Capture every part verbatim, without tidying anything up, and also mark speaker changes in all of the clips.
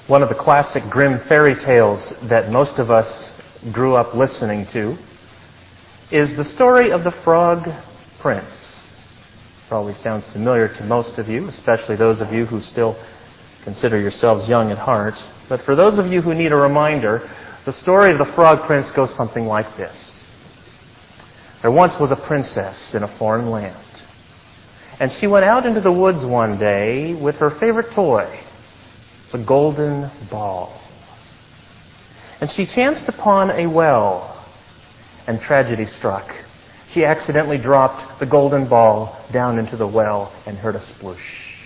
Speaker 1: One of the classic Grimm fairy tales that most of us grew up listening to is the story of the Frog Prince. Probably sounds familiar to most of you, especially those of you who still consider yourselves young at heart. But for those of you who need a reminder, the story of the Frog Prince goes something like this. There once was a princess in a foreign land, and she went out into the woods one day with her favorite toy. It's a golden ball. And she chanced upon a well, and tragedy struck. She accidentally dropped the golden ball down into the well and heard a sploosh.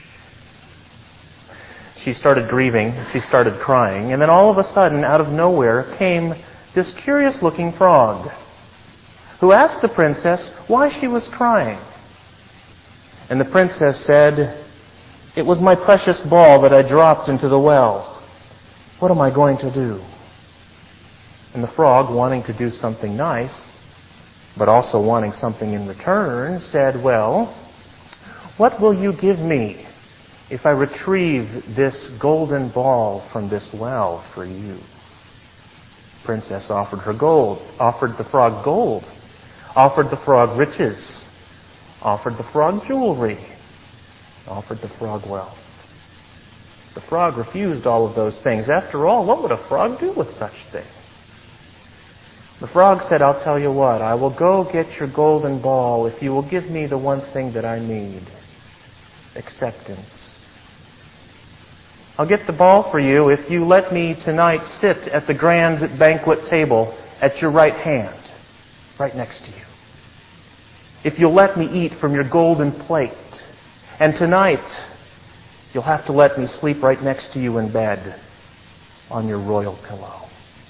Speaker 1: She started grieving, she started crying, and then all of a sudden, out of nowhere, came this curious-looking frog, who asked the princess why she was crying. And the princess said, "It was my precious ball that I dropped into the well. What am I going to do?" And the frog, wanting to do something nice, but also wanting something in return, said, "Well, what will you give me if I retrieve this golden ball from this well for you?" The princess offered her gold, offered the frog gold, offered the frog riches, offered the frog jewelry, offered the frog wealth. The frog refused all of those things. After all, what would a frog do with such things? The frog said, "I'll tell you what, I will go get your golden ball if you will give me the one thing that I need, acceptance. I'll get the ball for you if you let me tonight sit at the grand banquet table at your right hand, right next to you. If you'll let me eat from your golden plate. And tonight, you'll have to let me sleep right next to you in bed on your royal pillow."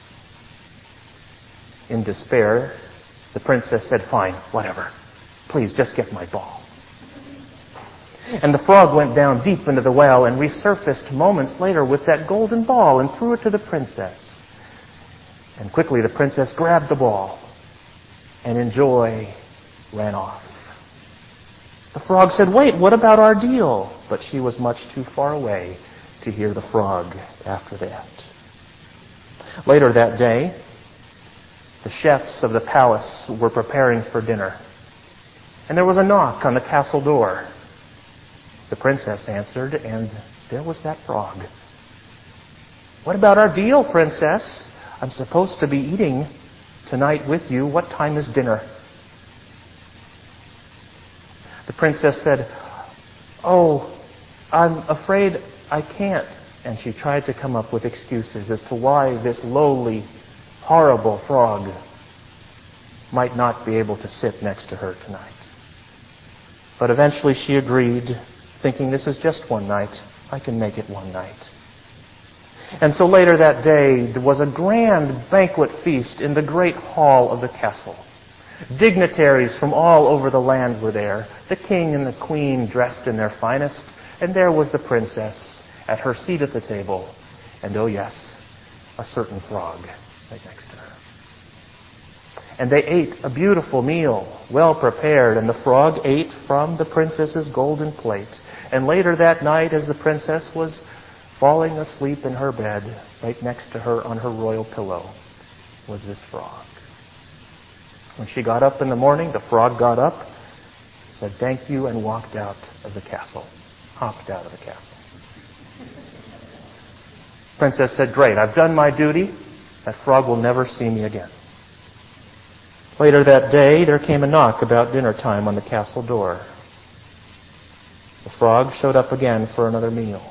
Speaker 1: In despair, the princess said, "Fine, whatever. Please, just get my ball." And the frog went down deep into the well and resurfaced moments later with that golden ball and threw it to the princess. And quickly the princess grabbed the ball and in joy ran off. The frog said, "Wait, what about our deal?" But she was much too far away to hear the frog after that. Later that day, the chefs of the palace were preparing for dinner, and there was a knock on the castle door. The princess answered, and there was that frog. "What about our deal, princess? I'm supposed to be eating tonight with you. What time is dinner?" The princess said, "Oh, I'm afraid I can't." And she tried to come up with excuses as to why this lowly, horrible frog might not be able to sit next to her tonight. But eventually she agreed, thinking, this is just one night. I can make it one night. And so later that day, there was a grand banquet feast in the great hall of the castle. Dignitaries from all over the land were there, the king and the queen dressed in their finest, and there was the princess at her seat at the table, and oh yes, a certain frog right next to her. And they ate a beautiful meal, well prepared, and the frog ate from the princess's golden plate. And later that night, as the princess was falling asleep in her bed, right next to her on her royal pillow, was this frog. When she got up in the morning, the frog got up, said thank you, and walked out of the castle. Hopped out of the castle. Princess said, "Great, I've done my duty. That frog will never see me again." Later that day, there came a knock about dinner time on the castle door. The frog showed up again for another meal.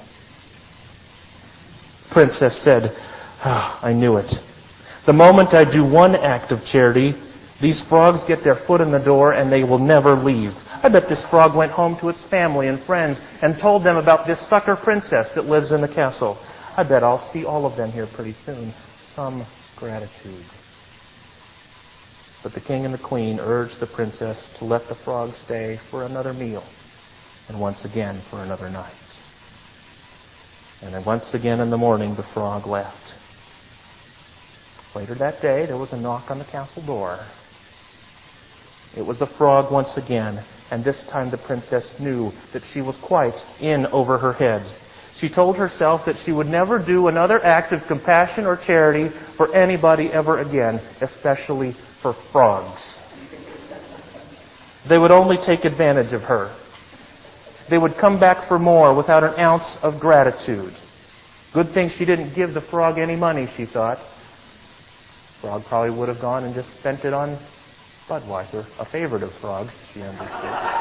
Speaker 1: Princess said, "Ah, I knew it. The moment I do one act of charity, these frogs get their foot in the door and they will never leave. I bet this frog went home to its family and friends and told them about this sucker princess that lives in the castle. I bet I'll see all of them here pretty soon. Some gratitude." But the king and the queen urged the princess to let the frog stay for another meal, and once again for another night. And then once again in the morning, the frog left. Later that day, there was a knock on the castle door. It was the frog once again, and this time the princess knew that she was quite in over her head. She told herself that she would never do another act of compassion or charity for anybody ever again, especially for frogs. They would only take advantage of her. They would come back for more without an ounce of gratitude. Good thing she didn't give the frog any money, she thought. The frog probably would have gone and just spent it on Budweiser, a favorite of frogs, she understood.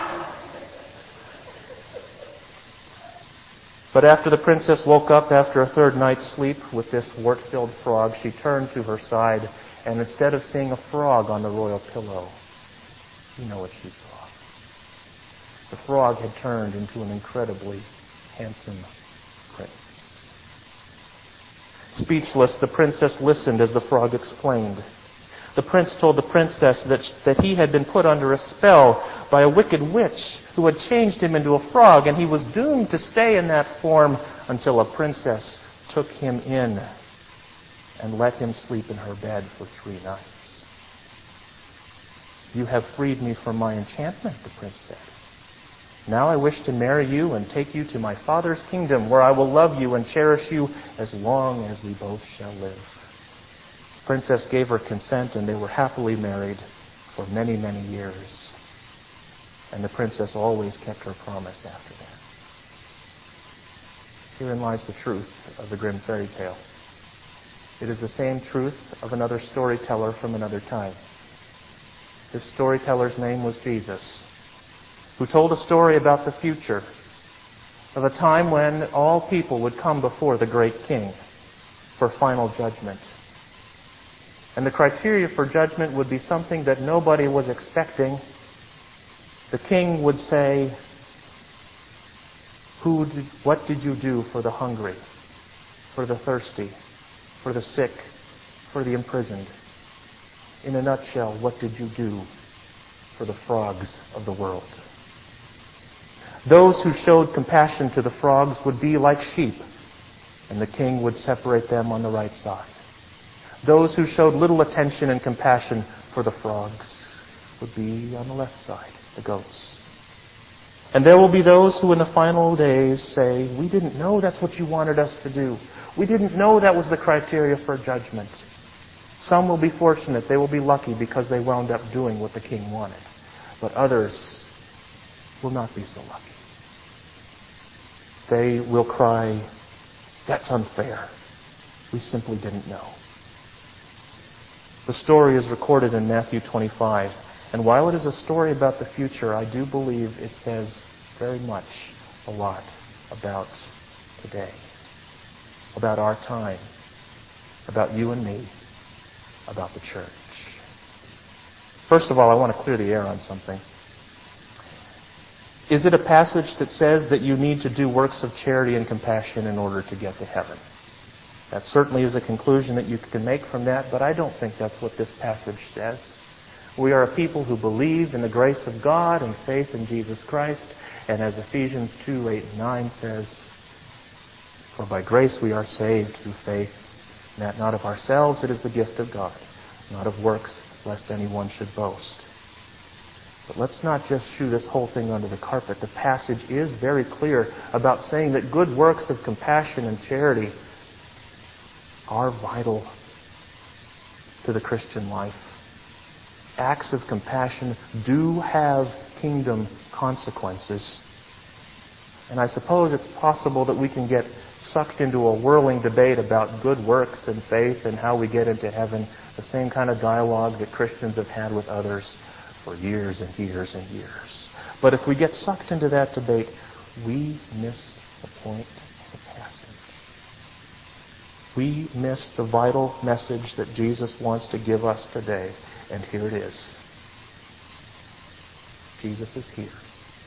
Speaker 1: But after the princess woke up after a third night's sleep with this wart-filled frog, she turned to her side, and instead of seeing a frog on the royal pillow, you know what she saw. The frog had turned into an incredibly handsome prince. Speechless, the princess listened as the frog explained. The prince told the princess that, that he had been put under a spell by a wicked witch who had changed him into a frog, and he was doomed to stay in that form until a princess took him in and let him sleep in her bed for three nights. You have freed me from my enchantment, the prince said. Now I wish to marry you and take you to my father's kingdom, where I will love you and cherish you as long as we both shall live. The princess gave her consent, and they were happily married for many, many years. And the princess always kept her promise after that. Herein lies the truth of the Grimm fairy tale. It is the same truth of another storyteller from another time. This storyteller's name was Jesus, who told a story about the future, of a time when all people would come before the great king for final judgment. And the criteria for judgment would be something that nobody was expecting. The king would say, Who did, what did you do for the hungry, for the thirsty, for the sick, for the imprisoned? In a nutshell, what did you do for the frogs of the world? Those who showed compassion to the frogs would be like sheep, and the king would separate them on the right side. Those who showed little attention and compassion for the frogs would be on the left side, the goats. And there will be those who in the final days say, we didn't know that's what you wanted us to do. We didn't know that was the criteria for judgment. Some will be fortunate, they will be lucky because they wound up doing what the king wanted. But others will not be so lucky. They will cry, that's unfair. We simply didn't know. The story is recorded in Matthew twenty-five. And while it is a story about the future, I do believe it says very much a lot about today, about our time, about you and me, about the church. First of all, I want to clear the air on something. Is it a passage that says that you need to do works of charity and compassion in order to get to heaven? That certainly is a conclusion that you can make from that, but I don't think that's what this passage says. We are a people who believe in the grace of God and faith in Jesus Christ, and as Ephesians two, eight, and nine says, for by grace we are saved through faith, and that not of ourselves, it is the gift of God, not of works, lest anyone should boast. But let's not just shoo this whole thing under the carpet. The passage is very clear about saying that good works of compassion and charity are vital to the Christian life. Acts of compassion do have kingdom consequences. And I suppose it's possible that we can get sucked into a whirling debate about good works and faith and how we get into heaven, the same kind of dialogue that Christians have had with others for years and years and years. But if we get sucked into that debate, we miss the point of the passage. We miss the vital message that Jesus wants to give us today. And here it is. Jesus is here.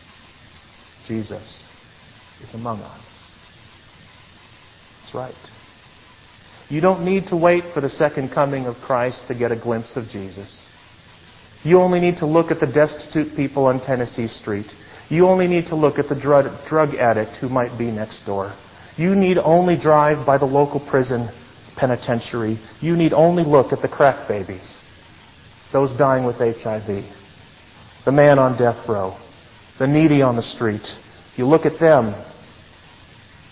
Speaker 1: Jesus is among us. That's right. You don't need to wait for the second coming of Christ to get a glimpse of Jesus. You only need to look at the destitute people on Tennessee Street. You only need to look at the drug, drug addict who might be next door. You need only drive by the local prison penitentiary. You need only look at the crack babies, those dying with H I V, the man on death row, the needy on the street. You look at them,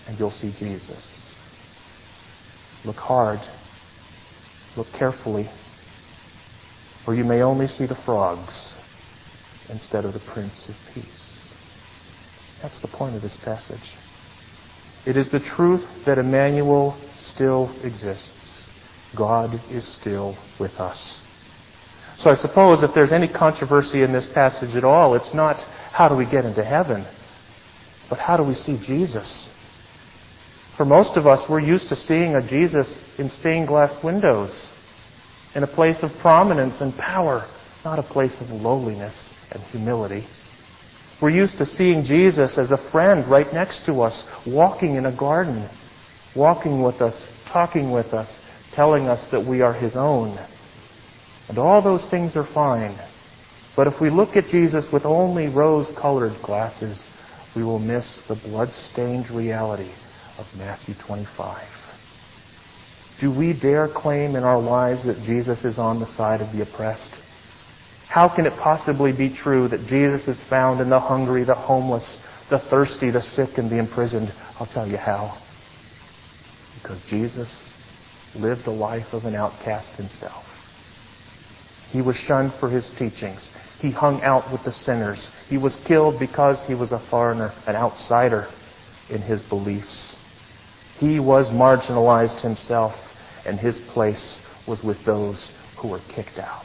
Speaker 1: and you'll see Jesus. Look hard. Look carefully, or you may only see the frogs instead of the Prince of Peace. That's the point of this passage. It is the truth that Emmanuel still exists. God is still with us. So I suppose if there's any controversy in this passage at all, it's not how do we get into heaven, but how do we see Jesus? For most of us, we're used to seeing a Jesus in stained glass windows, in a place of prominence and power, not a place of lowliness and humility. We're used to seeing Jesus as a friend right next to us, walking in a garden, walking with us, talking with us, telling us that we are His own. And all those things are fine. But if we look at Jesus with only rose-colored glasses, we will miss the blood-stained reality of Matthew twenty-five. Do we dare claim in our lives that Jesus is on the side of the oppressed? How can it possibly be true that Jesus is found in the hungry, the homeless, the thirsty, the sick, and the imprisoned? I'll tell you how. Because Jesus lived the life of an outcast himself. He was shunned for his teachings. He hung out with the sinners. He was killed because he was a foreigner, an outsider in his beliefs. He was marginalized himself, and his place was with those who were kicked out.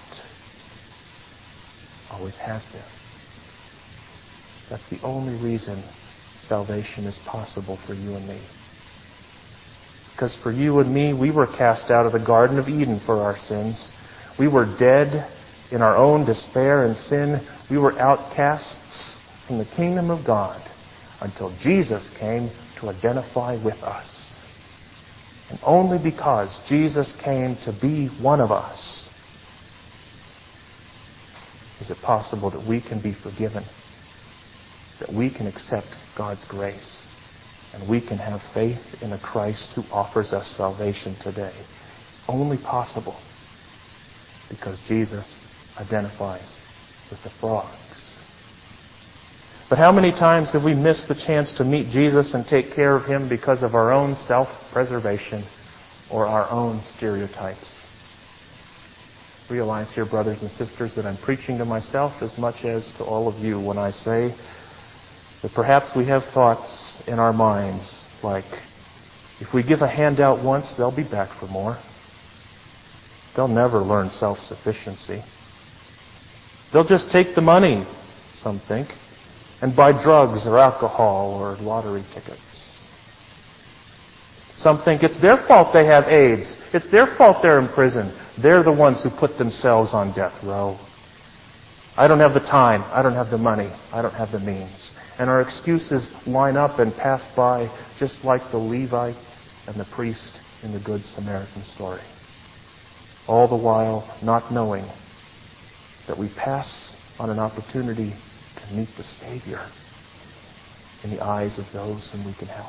Speaker 1: Always has been. That's the only reason salvation is possible for you and me. Because for you and me, we were cast out of the Garden of Eden for our sins. We were dead in our own despair and sin. We were outcasts from the kingdom of God until Jesus came to identify with us. And only because Jesus came to be one of us is it possible that we can be forgiven, that we can accept God's grace, and we can have faith in a Christ who offers us salvation today. It's only possible because Jesus identifies with the frogs. But how many times have we missed the chance to meet Jesus and take care of Him because of our own self-preservation or our own stereotypes? Realize here, brothers and sisters, that I'm preaching to myself as much as to all of you when I say that perhaps we have thoughts in our minds like, if we give a handout once, they'll be back for more. They'll never learn self-sufficiency. They'll just take the money, some think, and buy drugs or alcohol or lottery tickets. Some think it's their fault they have AIDS. It's their fault they're in prison. They're the ones who put themselves on death row. I don't have the time. I don't have the money. I don't have the means. And our excuses line up and pass by just like the Levite and the priest in the Good Samaritan story. All the while not knowing that we pass on an opportunity to meet the Savior in the eyes of those whom we can help.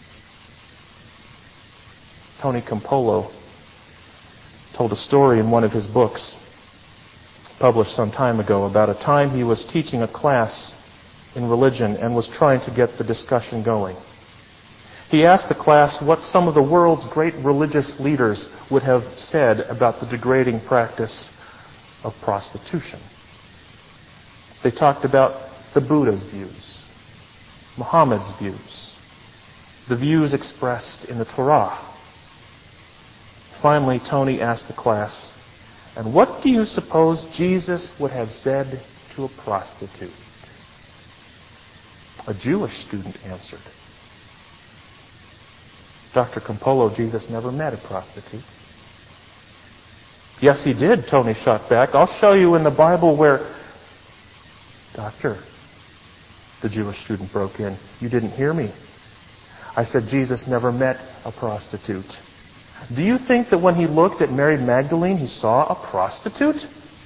Speaker 1: Tony Campolo told a story in one of his books, published some time ago, about a time he was teaching a class in religion and was trying to get the discussion going. He asked the class what some of the world's great religious leaders would have said about the degrading practice of prostitution. They talked about the Buddha's views, Muhammad's views, the views expressed in the Torah. Finally, Tony asked the class, and what do you suppose Jesus would have said to a prostitute? A Jewish student answered. Doctor Campolo, Jesus never met a prostitute. Yes, he did, Tony shot back. I'll show you in the Bible where... Doctor, the Jewish student broke in, you didn't hear me. I said Jesus never met a prostitute. Do you think that when he looked at Mary Magdalene, he saw a prostitute?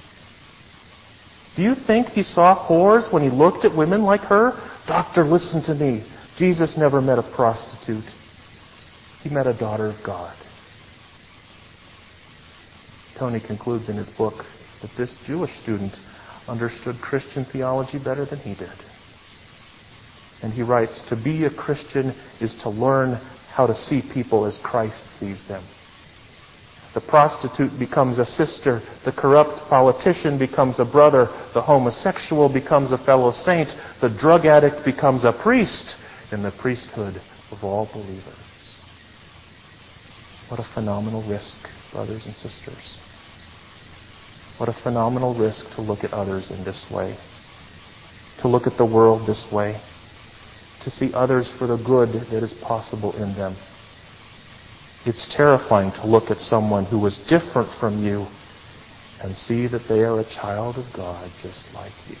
Speaker 1: Do you think he saw whores when he looked at women like her? Doctor, listen to me. Jesus never met a prostitute. He met a daughter of God. Tony concludes in his book that this Jewish student understood Christian theology better than he did. And he writes, to be a Christian is to learn how to see people as Christ sees them. The prostitute becomes a sister. The corrupt politician becomes a brother. The homosexual becomes a fellow saint. The drug addict becomes a priest in the priesthood of all believers. What a phenomenal risk, brothers and sisters. What a phenomenal risk to look at others in this way. To look at the world this way. To see others for the good that is possible in them. It's terrifying to look at someone who was different from you and see that they are a child of God just like you.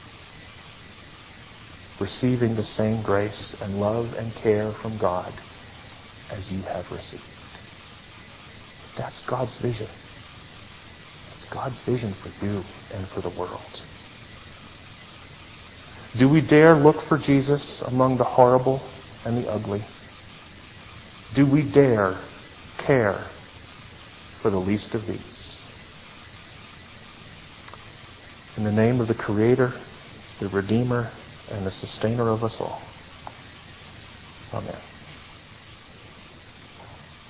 Speaker 1: Receiving the same grace and love and care from God as you have received. That's God's vision. It's God's vision for you and for the world. Do we dare look for Jesus among the horrible and the ugly? Do we dare care for the least of these? In the name of the Creator, the Redeemer, and the Sustainer of us all. Amen.